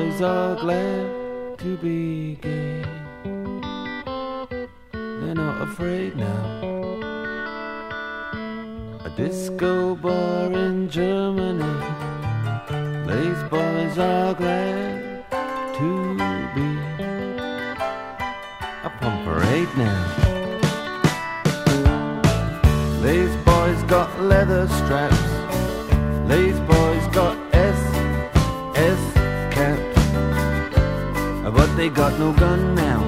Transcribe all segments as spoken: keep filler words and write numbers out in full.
boys are glad to be gay. They're not afraid now. A disco bar in Germany. These boys are glad to be a pump parade now. These boys got leather straps. These boys got S S caps. But they got no gun now.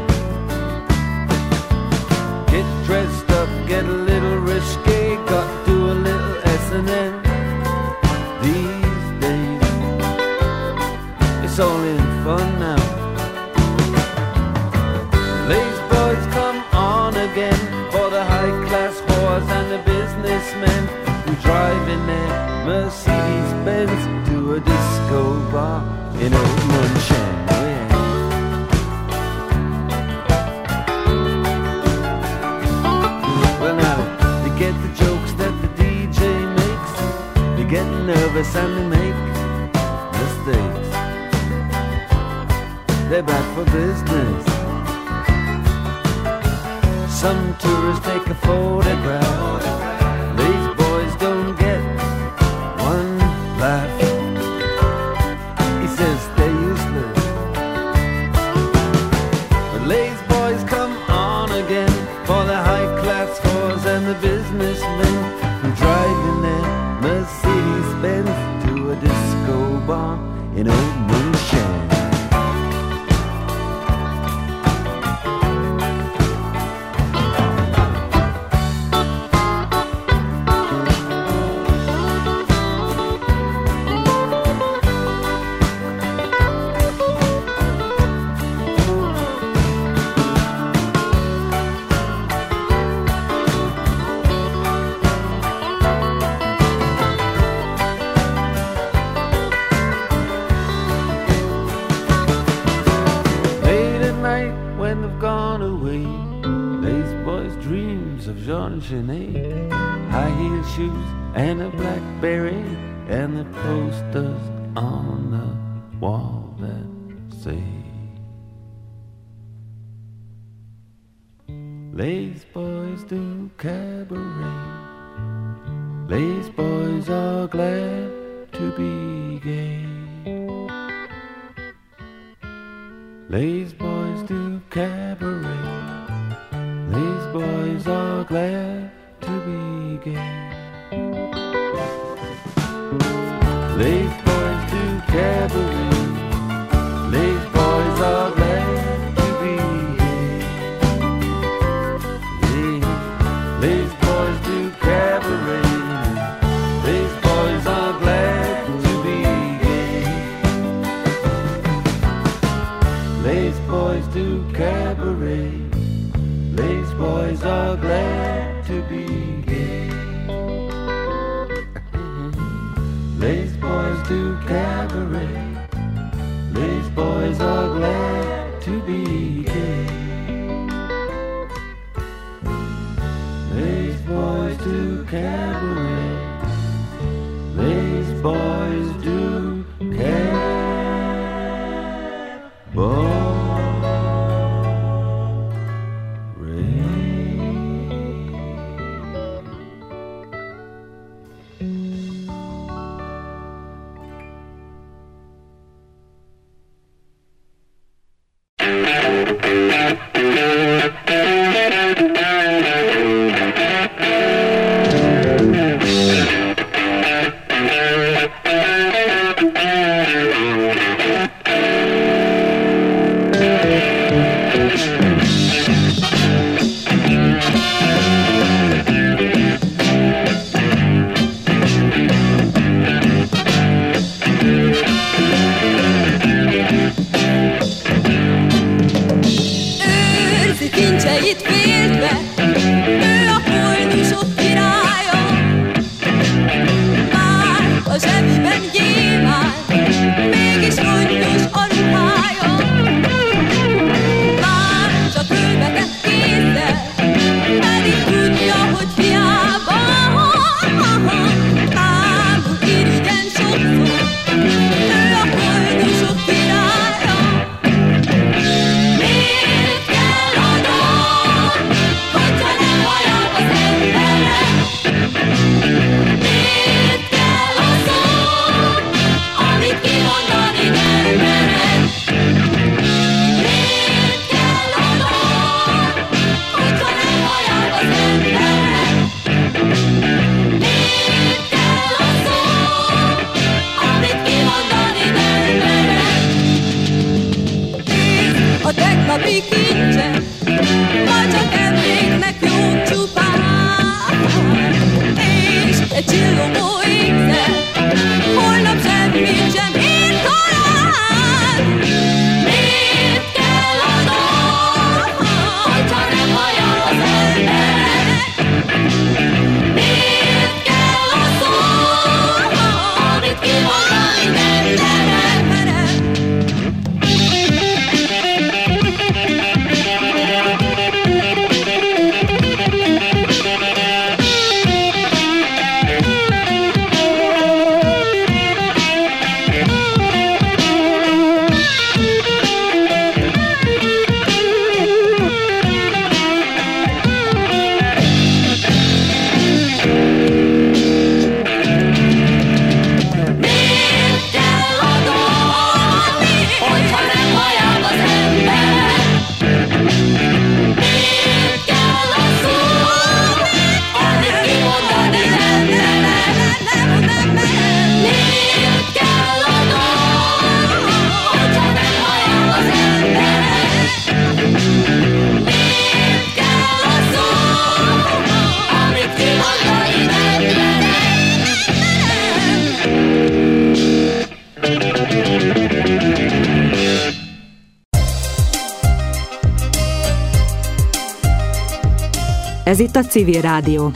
Get dressed up, get a little risque. Got to a little S and M. These days it's all in fun now. These boys come on again for the high-class whores and the businessmen who drive in their Mercedes-Benz to a disco bar in Old Munchen. Oh yeah. Well now, they get the jokes that the D J makes. They get nervous and they make mistakes. They're back for business. Some tourists take a photograph. These boys don't get one laugh. He says they're useless. But these boys come on again for the high-class whores and the businessmen who drive in their Mercedes-Benz to a disco bar in Old Munchen. High heel shoes and a Blackberry and the posters on the wall that say Lace boys do cabaret. Lace boys are glad to be gay. Lace boys do cabaret. These boys are glad to be gay. These boys do cabaret. These boys are glad to be gay. These boys do cabaret. These boys are glad to be gay. These boys do cabaret. These boys are glad to be gay. These boys do cabaret. These boys are glad to be gay. These boys do cabaret. These boys do cabaret. Ez itt a Civil Rádió.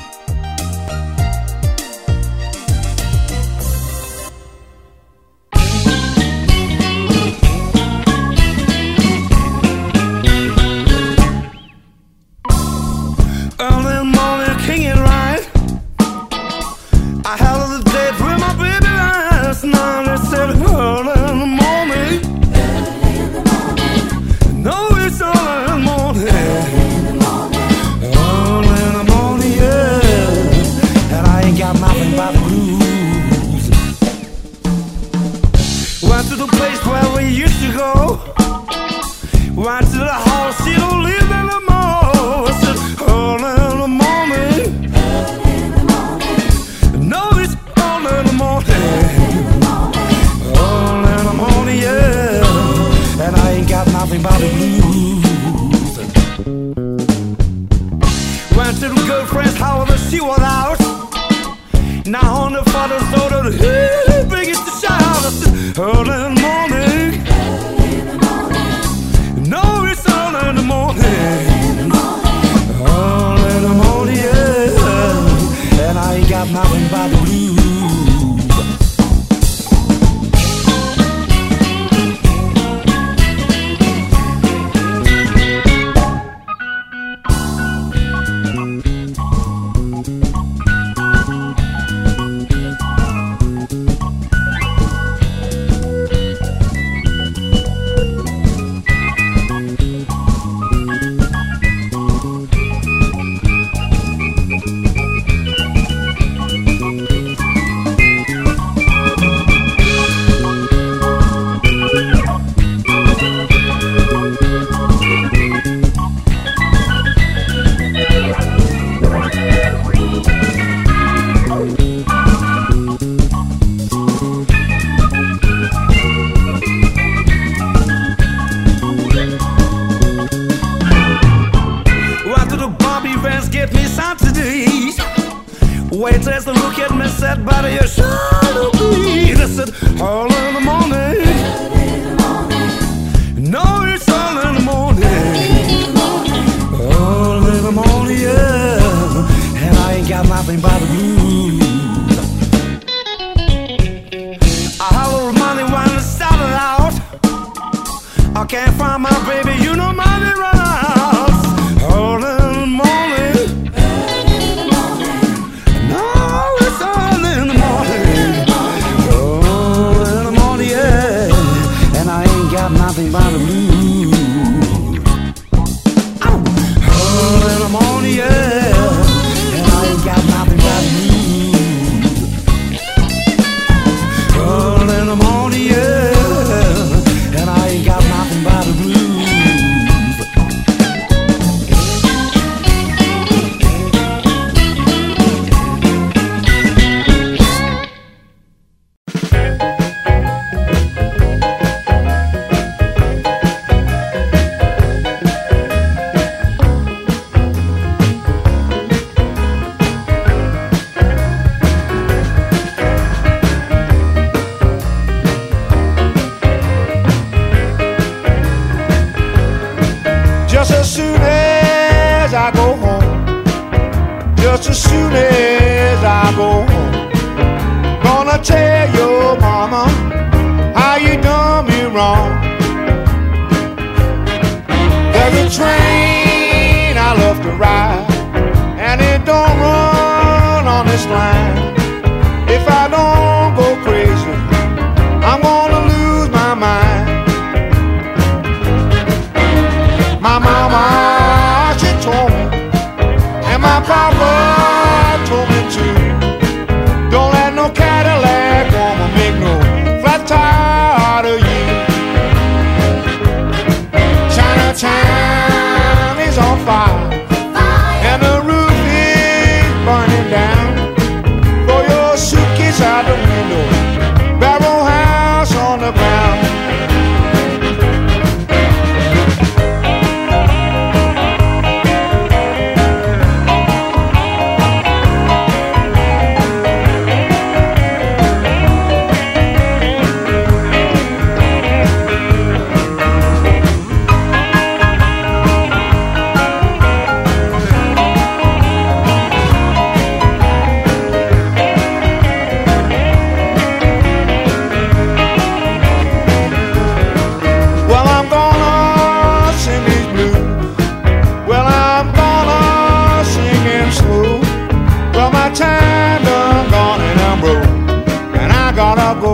time done gone and I'm broke, and I gotta go.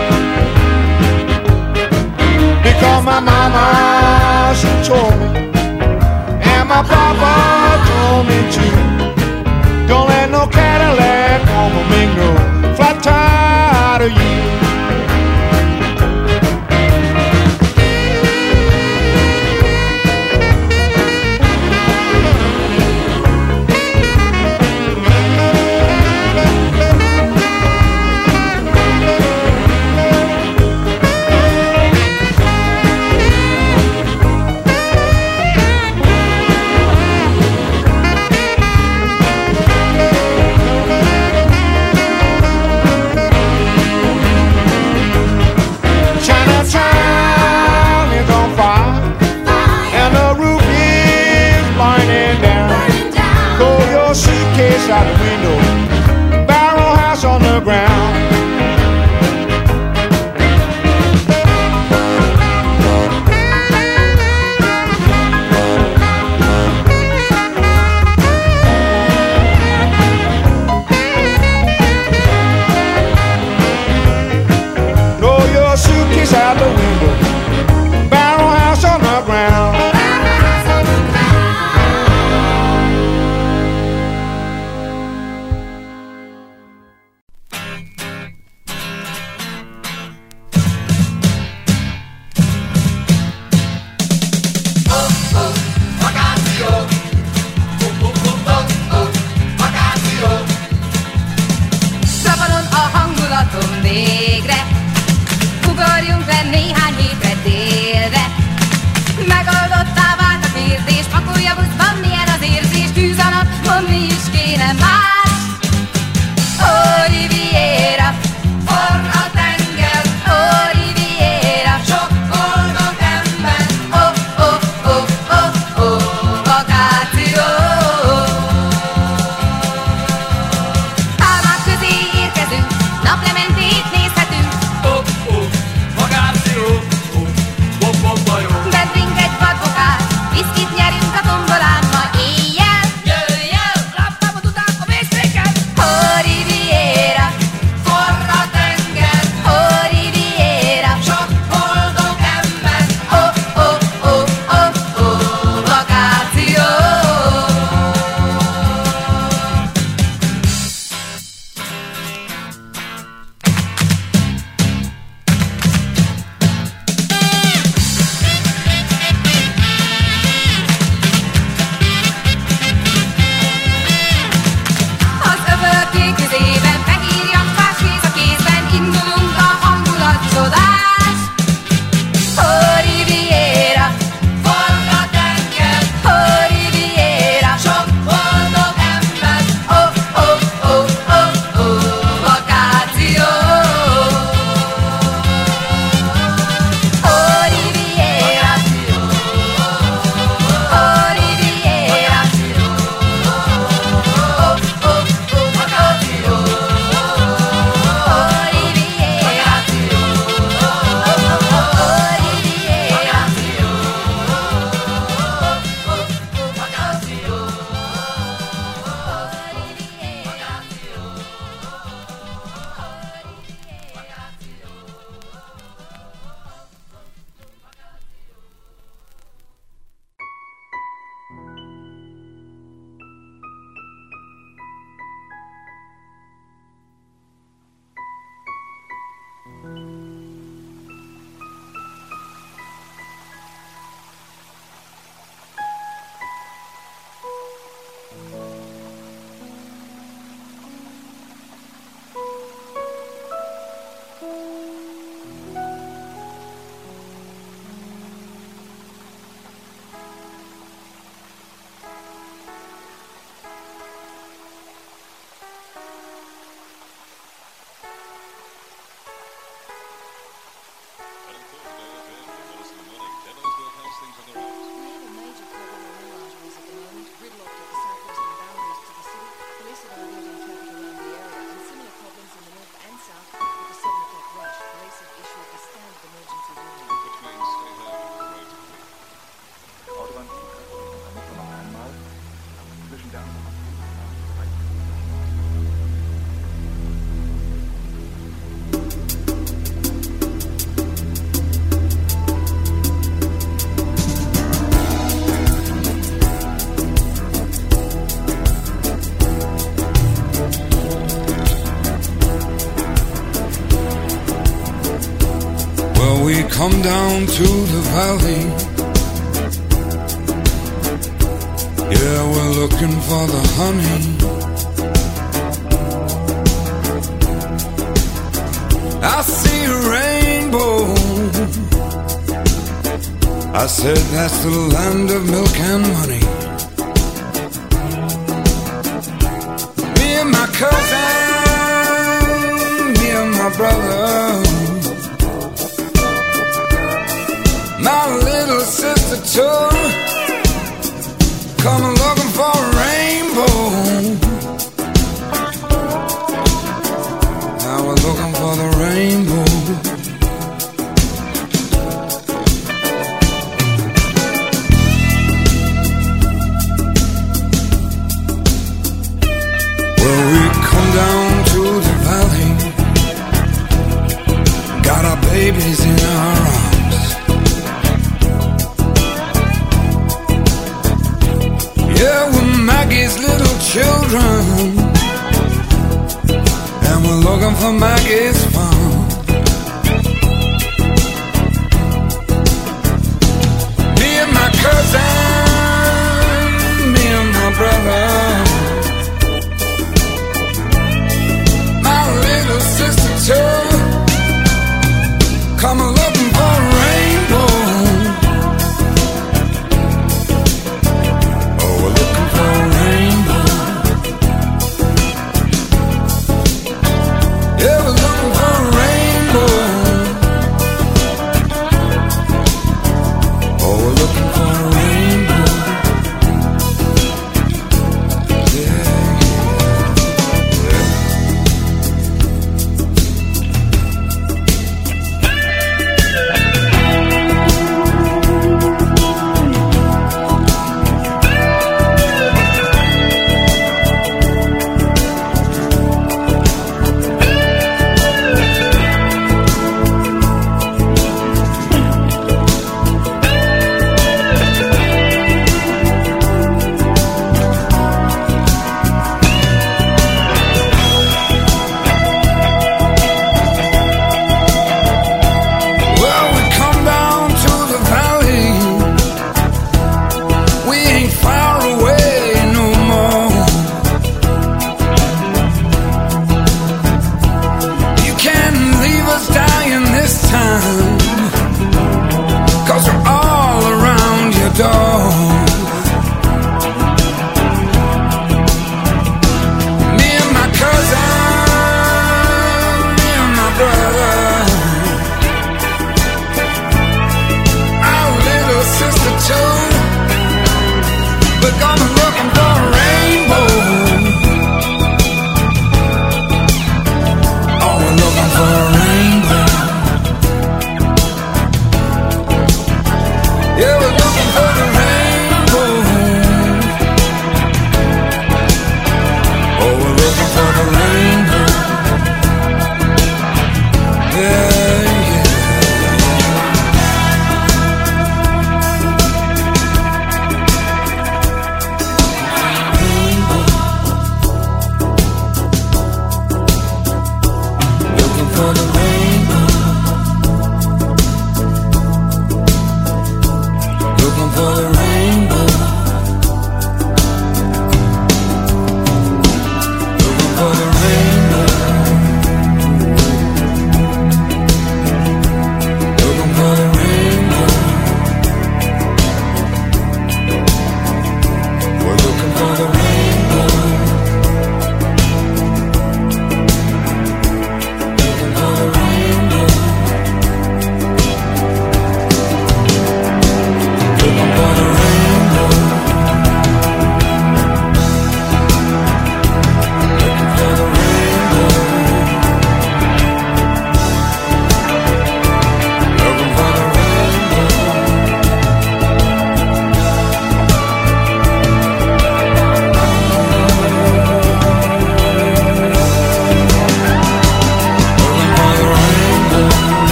Because my mama, she told me, and my papa told me too, don't let no Cadillac woman make no flat tire to you. Out the window, barrel house on the ground. Throw your suitcase out the window, barrel house on the ground. we come down to the valley. Yeah, we're looking for the honey. I see a rainbow. I said that's the land of milk and honey. Me and my cousin, me and my brother, my little sister too, coming looking for a rainbow. Now we're looking for the rainbow. Well, we come down to the valley, got our babies in our arms. Yeah, we're Maggie's little children, and we're looking for Maggie's farm. Me and my cousin, me and my brother, my little sister too, come looking for a rainbow. Oh, we're looking for a rainbow. Yeah, we're looking for a rainbow. Oh, we're looking for a rainbow.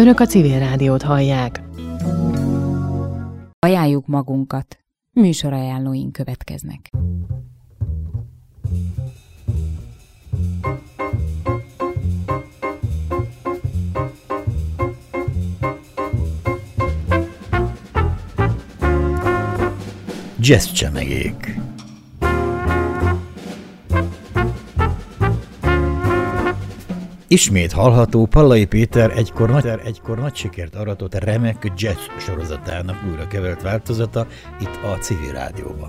Önök a Civil Rádiót hallják. Ajánljuk magunkat. Műsorajánlóink következnek. Jazz csemegék. Ismét hallható Pallai Péter egykor nagy, egykor nagy sikert aratott remek jazz sorozatának újra kevert változata itt a Civil Rádióban.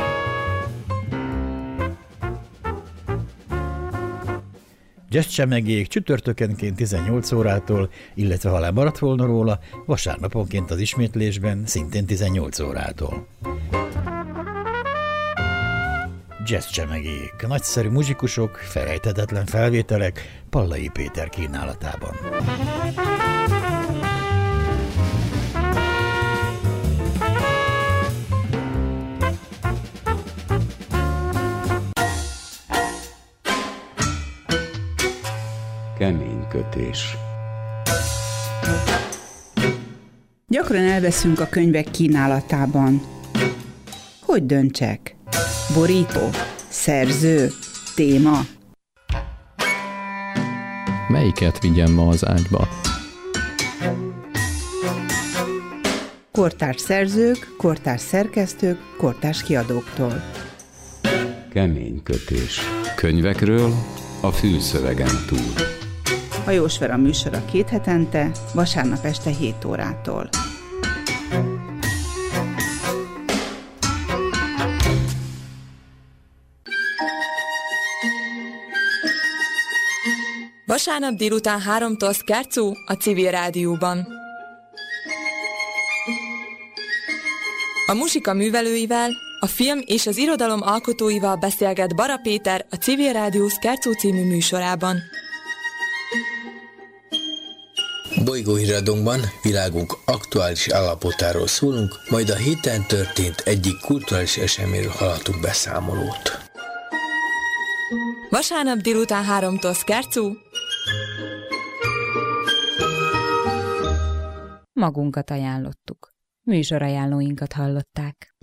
Jazz csemegék csütörtökenként tizennyolc órától, illetve ha lemaradt volna róla, vasárnaponként az ismétlésben szintén tizennyolc órától. Jazz csemegék, nagyszerű muzsikusok, felejthetetlen felvételek Pallai Péter kínálatában. Kemény kötés. Gyakran elveszünk a könyvek kínálatában. Hogy döntsek? Borító, szerző, téma. Melyiket vigyem ma az ágyba? Kortárs szerzők, kortárs szerkesztők, kortárs kiadóktól. Kemény kötés. Könyvekről a fülszövegen túl. Hajós Vera műsora két hetente, vasárnap este hét órától. Vasárnap délután háromtól Szkárcú a Civil Rádióban. A muzsika művelőivel, a film és az irodalom alkotóival beszélget Bara Péter a Civil Rádió Szkárcú című műsorában. Bolygóhíradónkban világunk aktuális állapotáról szólunk, majd a héten történt egyik kulturális eseményről hallhatunk beszámolót. Vasárnap délután háromtól Szkárcú. Magunkat ajánlottuk. Műsorajánlóinkat hallották.